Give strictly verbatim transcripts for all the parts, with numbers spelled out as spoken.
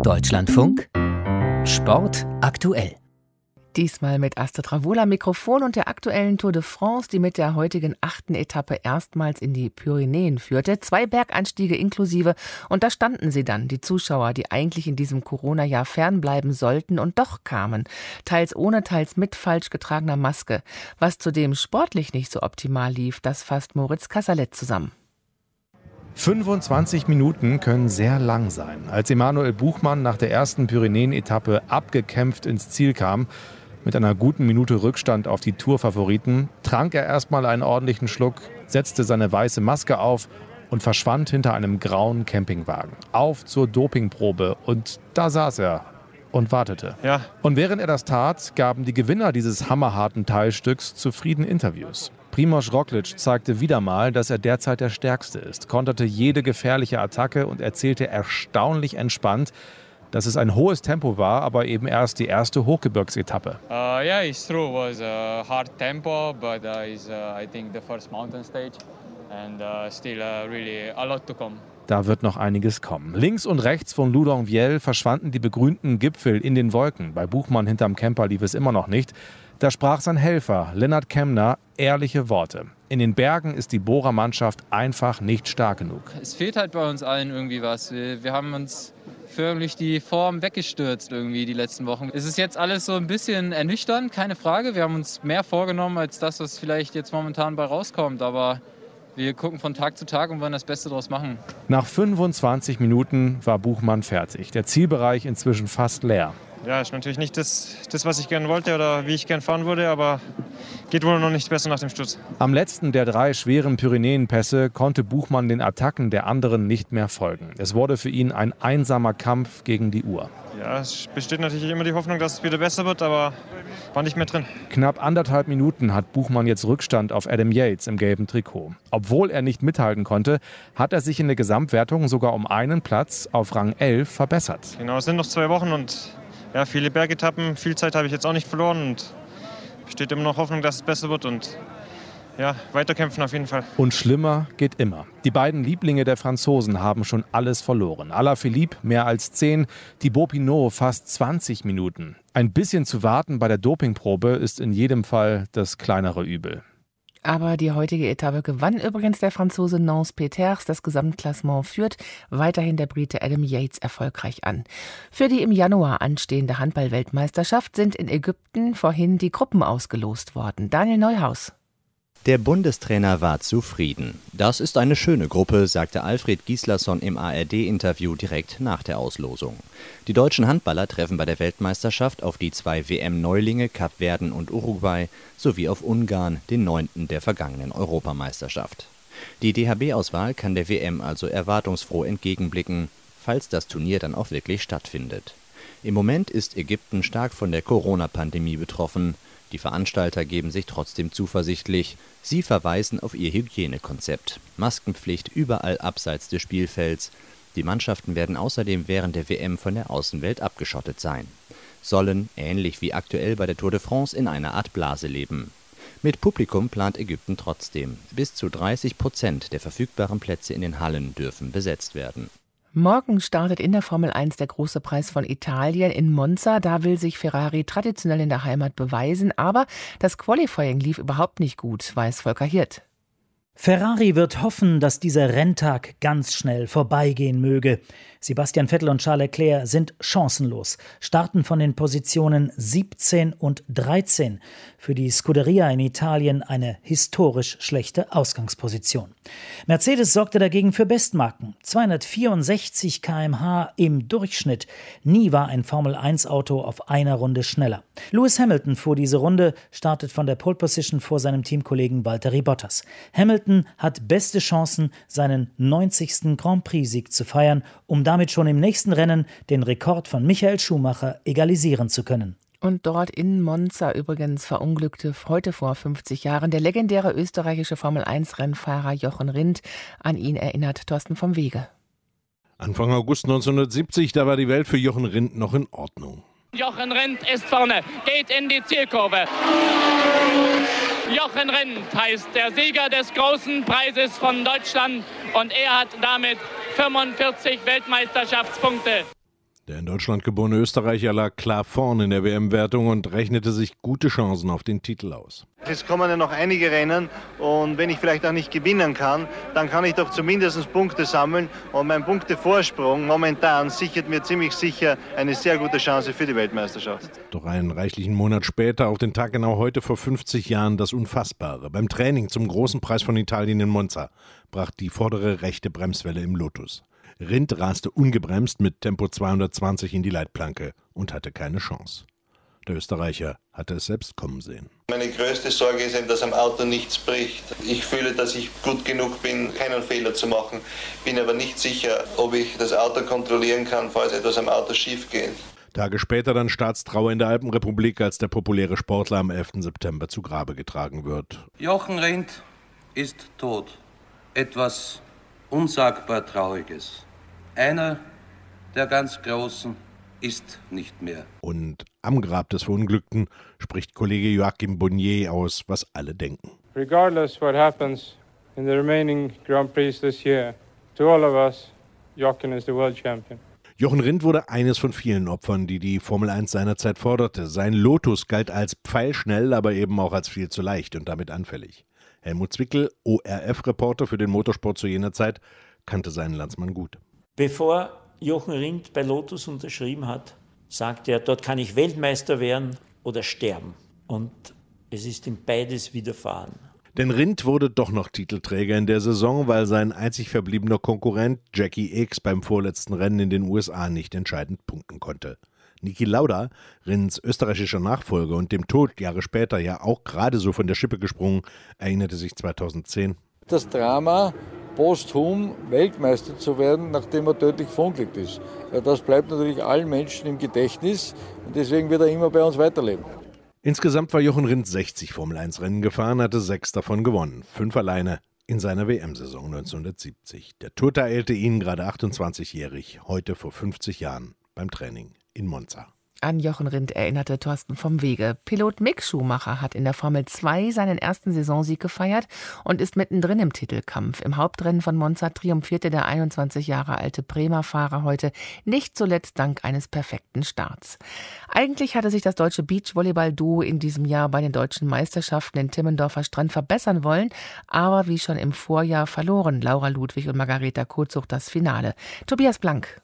Deutschlandfunk Sport aktuell. Diesmal mit Astrid Ravola am Mikrofon und der aktuellen Tour de France, die mit der heutigen achten Etappe erstmals in die Pyrenäen führte. Zwei Berganstiege inklusive. Und da standen sie dann, die Zuschauer, die eigentlich in diesem Corona-Jahr fernbleiben sollten und doch kamen. Teils ohne, teils mit falsch getragener Maske. Was zudem sportlich nicht so optimal lief, das fasst Moritz Kassalet zusammen. fünfundzwanzig Minuten können sehr lang sein. Als Emanuel Buchmann nach der ersten Pyrenäen-Etappe abgekämpft ins Ziel kam, mit einer guten Minute Rückstand auf die Tour-Favoriten, trank er erstmal einen ordentlichen Schluck, setzte seine weiße Maske auf und verschwand hinter einem grauen Campingwagen. Auf zur Dopingprobe und da saß er und wartete. Ja. Und während er das tat, gaben die Gewinner dieses hammerharten Teilstücks zufrieden Interviews. Primož Roglič zeigte wieder mal, dass er derzeit der Stärkste ist, konterte jede gefährliche Attacke und erzählte erstaunlich entspannt, dass es ein hohes Tempo war, aber eben erst die erste Hochgebirgsetappe. Uh, yeah, it's true. It was a hard tempo, but uh, it's uh, I think the first mountain stage, and uh, still uh, really a lot to come. Da wird noch einiges kommen. Links und rechts von Loudonvielle verschwanden die begrünten Gipfel in den Wolken. Bei Buchmann hinterm Camper lief es immer noch nicht. Da sprach sein Helfer, Lennart Kämna, ehrliche Worte. In den Bergen ist die Bora-Mannschaft einfach nicht stark genug. Es fehlt halt bei uns allen irgendwie was. Wir, wir haben uns förmlich die Form weggestürzt irgendwie die letzten Wochen. Es ist jetzt alles so ein bisschen ernüchternd, keine Frage. Wir haben uns mehr vorgenommen als das, was vielleicht jetzt momentan bei rauskommt. Aber wir gucken von Tag zu Tag und wollen das Beste daraus machen. Nach fünfundzwanzig Minuten war Buchmann fertig. Der Zielbereich inzwischen fast leer. Ja, ist natürlich nicht das, das, was ich gerne wollte oder wie ich gerne fahren würde, aber geht wohl noch nicht besser nach dem Sturz. Am letzten der drei schweren Pyrenäenpässe konnte Buchmann den Attacken der anderen nicht mehr folgen. Es wurde für ihn ein einsamer Kampf gegen die Uhr. Ja, es besteht natürlich immer die Hoffnung, dass es wieder besser wird, aber war nicht mehr drin. Knapp anderthalb Minuten hat Buchmann jetzt Rückstand auf Adam Yates im gelben Trikot. Obwohl er nicht mithalten konnte, hat er sich in der Gesamtwertung sogar um einen Platz auf Rang elf verbessert. Genau, es sind noch zwei Wochen und ja, viele Bergetappen, viel Zeit habe ich jetzt auch nicht verloren und besteht immer noch Hoffnung, dass es besser wird und ja, weiterkämpfen auf jeden Fall. Und schlimmer geht immer. Die beiden Lieblinge der Franzosen haben schon alles verloren. Alaphilippe mehr als zehn, Thibaut Pinot fast zwanzig Minuten. Ein bisschen zu warten bei der Dopingprobe ist in jedem Fall das kleinere Übel. Aber die heutige Etappe gewann übrigens der Franzose Nance Peters. Das Gesamtklassement führt weiterhin der Brite Adam Yates erfolgreich an. Für die im Januar anstehende Handball-Weltmeisterschaft sind in Ägypten vorhin die Gruppen ausgelost worden. Daniel Neuhaus. Der Bundestrainer war zufrieden. Das ist eine schöne Gruppe, sagte Alfred Gislason im A R D-Interview direkt nach der Auslosung. Die deutschen Handballer treffen bei der Weltmeisterschaft auf die zwei W M-Neulinge Kapverden und Uruguay sowie auf Ungarn, den neunten der vergangenen Europameisterschaft. Die D H B-Auswahl kann der W M also erwartungsfroh entgegenblicken, falls das Turnier dann auch wirklich stattfindet. Im Moment ist Ägypten stark von der Corona-Pandemie betroffen. Die Veranstalter geben sich trotzdem zuversichtlich. Sie verweisen auf ihr Hygienekonzept. Maskenpflicht überall abseits des Spielfelds. Die Mannschaften werden außerdem während der W M von der Außenwelt abgeschottet sein. Sollen, ähnlich wie aktuell bei der Tour de France, in einer Art Blase leben. Mit Publikum plant Ägypten trotzdem. Bis zu dreißig Prozent der verfügbaren Plätze in den Hallen dürfen besetzt werden. Morgen startet in der Formel eins der große Preis von Italien in Monza. Da will sich Ferrari traditionell in der Heimat beweisen. Aber das Qualifying lief überhaupt nicht gut, weiß Volker Hirt. Ferrari wird hoffen, dass dieser Renntag ganz schnell vorbeigehen möge. Sebastian Vettel und Charles Leclerc sind chancenlos, starten von den Positionen siebzehn und dreizehn. Für die Scuderia in Italien eine historisch schlechte Ausgangsposition. Mercedes sorgte dagegen für Bestmarken. zweihundertvierundsechzig Kilometer pro Stunde im Durchschnitt. Nie war ein Formel eins Auto auf einer Runde schneller. Lewis Hamilton fuhr diese Runde, startet von der Pole Position vor seinem Teamkollegen Valtteri Bottas. Hamilton hat beste Chancen, seinen neunzigsten Grand Prix-Sieg zu feiern, um damit schon im nächsten Rennen den Rekord von Michael Schumacher egalisieren zu können. Und dort in Monza übrigens verunglückte heute vor fünfzig Jahren der legendäre österreichische Formel eins Rennfahrer Jochen Rindt. An ihn erinnert Thorsten vom Wege. Anfang August neunzehnhundertsiebzig, da war die Welt für Jochen Rindt noch in Ordnung. Jochen Rindt ist vorne, geht in die Zielkurve. Jochen Rindt heißt der Sieger des großen Preises von Deutschland und er hat damit fünfundvierzig Weltmeisterschaftspunkte. Der in Deutschland geborene Österreicher lag klar vorn in der W M-Wertung und rechnete sich gute Chancen auf den Titel aus. Es kommen ja noch einige Rennen und wenn ich vielleicht auch nicht gewinnen kann, dann kann ich doch zumindest Punkte sammeln und mein Punktevorsprung momentan sichert mir ziemlich sicher eine sehr gute Chance für die Weltmeisterschaft. Doch einen reichlichen Monat später, auf den Tag genau heute vor fünfzig Jahren, das Unfassbare. Beim Training zum Großen Preis von Italien in Monza brach die vordere rechte Bremswelle im Lotus. Rindt raste ungebremst mit Tempo zweihundertzwanzig in die Leitplanke und hatte keine Chance. Der Österreicher hatte es selbst kommen sehen. Meine größte Sorge ist eben, dass am Auto nichts bricht. Ich fühle, dass ich gut genug bin, keinen Fehler zu machen, bin aber nicht sicher, ob ich das Auto kontrollieren kann, falls etwas am Auto schief geht. Tage später dann Staatstrauer in der Alpenrepublik, als der populäre Sportler am elften September zu Grabe getragen wird. Jochen Rindt ist tot. Etwas unsagbar Trauriges. Einer der ganz Großen ist nicht mehr. Und am Grab des Verunglückten spricht Kollege Joachim Bonnier aus, was alle denken. Regardless what happens in the remaining Grand Prix this year, to all of us, Jochen is the world champion. Jochen Rindt wurde eines von vielen Opfern, die die Formel eins seinerzeit forderte. Sein Lotus galt als pfeilschnell, aber eben auch als viel zu leicht und damit anfällig. Helmut Zwickel, O R F-Reporter für den Motorsport zu jener Zeit, kannte seinen Landsmann gut. Bevor Jochen Rindt bei Lotus unterschrieben hat, sagte er, dort kann ich Weltmeister werden oder sterben. Und es ist ihm beides widerfahren. Denn Rindt wurde doch noch Titelträger in der Saison, weil sein einzig verbliebener Konkurrent Jackie Ickx beim vorletzten Rennen in den U S A nicht entscheidend punkten konnte. Niki Lauda, Rindts österreichischer Nachfolger und dem Tod Jahre später ja auch gerade so von der Schippe gesprungen, erinnerte sich zweitausendzehn. Das Drama, posthum Weltmeister zu werden, nachdem er tödlich verunglückt ist. Das bleibt natürlich allen Menschen im Gedächtnis und deswegen wird er immer bei uns weiterleben. Insgesamt war Jochen Rindt sechzig Formel eins Rennen gefahren, hatte sechs davon gewonnen, fünf alleine in seiner W M-Saison neunzehnhundertsiebzig. Der Tod ereilte ihn, gerade achtundzwanzigjährig, heute vor fünfzig Jahren beim Training in Monza. An Jochen Rindt erinnerte Thorsten vom Wege. Pilot Mick Schumacher hat in der Formel zwei seinen ersten Saisonsieg gefeiert und ist mittendrin im Titelkampf. Im Hauptrennen von Monza triumphierte der einundzwanzig Jahre alte Bremer Fahrer heute, nicht zuletzt dank eines perfekten Starts. Eigentlich hatte sich das deutsche Beachvolleyball-Duo in diesem Jahr bei den deutschen Meisterschaften in Timmendorfer Strand verbessern wollen, aber wie schon im Vorjahr verloren Laura Ludwig und Margareta Kozuch das Finale. Tobias Blank.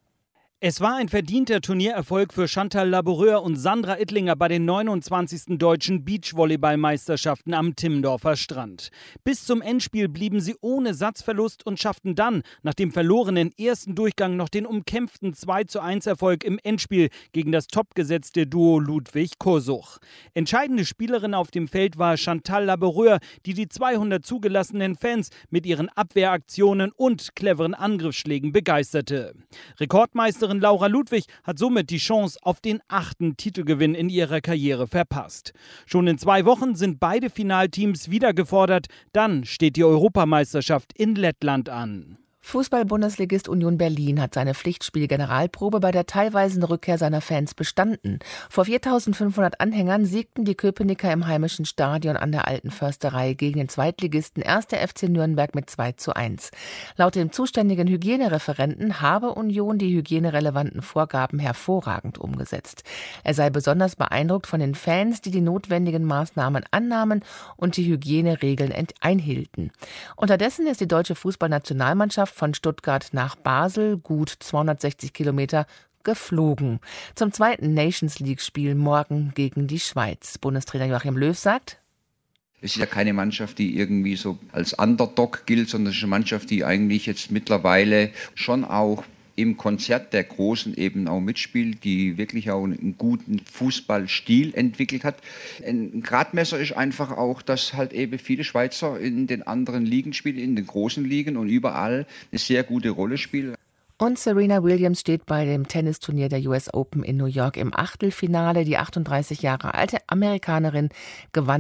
Es war ein verdienter Turniererfolg für Chantal Laboureur und Sandra Ittlinger bei den neunundzwanzigsten deutschen Beachvolleyball-Meisterschaften am Timmendorfer Strand. Bis zum Endspiel blieben sie ohne Satzverlust und schafften dann nach dem verlorenen ersten Durchgang noch den umkämpften zwei zu eins Erfolg im Endspiel gegen das topgesetzte Duo Ludwig-Kosuch. Entscheidende Spielerin auf dem Feld war Chantal Laboureur, die die zweihundert zugelassenen Fans mit ihren Abwehraktionen und cleveren Angriffsschlägen begeisterte. Rekordmeisterin Laura Ludwig hat somit die Chance auf den achten Titelgewinn in ihrer Karriere verpasst. Schon in zwei Wochen sind beide Finalteams wieder gefordert. Dann steht die Europameisterschaft in Lettland an. Fußball-Bundesligist Union Berlin hat seine Pflichtspiel-Generalprobe bei der teilweisen Rückkehr seiner Fans bestanden. Vor viertausendfünfhundert Anhängern siegten die Köpenicker im heimischen Stadion an der Alten Försterei gegen den Zweitligisten erster F C Nürnberg mit zwei zu eins. Laut dem zuständigen Hygienereferenten habe Union die hygienerelevanten Vorgaben hervorragend umgesetzt. Er sei besonders beeindruckt von den Fans, die die notwendigen Maßnahmen annahmen und die Hygieneregeln einhielten. Unterdessen ist die deutsche Fußballnationalmannschaft von Stuttgart nach Basel, gut zweihundertsechzig Kilometer, geflogen. Zum zweiten Nations-League-Spiel morgen gegen die Schweiz. Bundestrainer Joachim Löw sagt: Es ist ja keine Mannschaft, die irgendwie so als Underdog gilt, sondern es ist eine Mannschaft, die eigentlich jetzt mittlerweile schon auch im Konzert der Großen eben auch mitspielt, die wirklich auch einen guten Fußballstil entwickelt hat. Ein Gradmesser ist einfach auch, dass halt eben viele Schweizer in den anderen Ligen spielen, in den großen Ligen und überall eine sehr gute Rolle spielen. Und Serena Williams steht bei dem Tennisturnier der U S Open in New York im Achtelfinale. Die achtunddreißig Jahre alte Amerikanerin gewann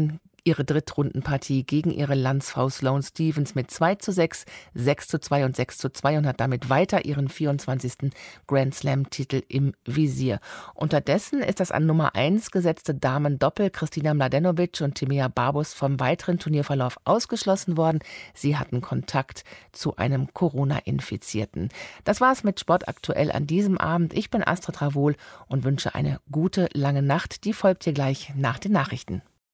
ihre Drittrundenpartie gegen ihre Landsfrau Sloane Stephens mit zwei zu sechs, sechs zu zwei und sechs zu zwei und hat damit weiter ihren vierundzwanzigsten Grand Slam-Titel im Visier. Unterdessen ist das an Nummer eins gesetzte Damen-Doppel Kristina Mladenovic und Timea Babos vom weiteren Turnierverlauf ausgeschlossen worden. Sie hatten Kontakt zu einem Corona-Infizierten. Das war's mit Sport aktuell an diesem Abend. Ich bin Astrid Ravohl und wünsche eine gute, lange Nacht. Die folgt hier gleich nach den Nachrichten.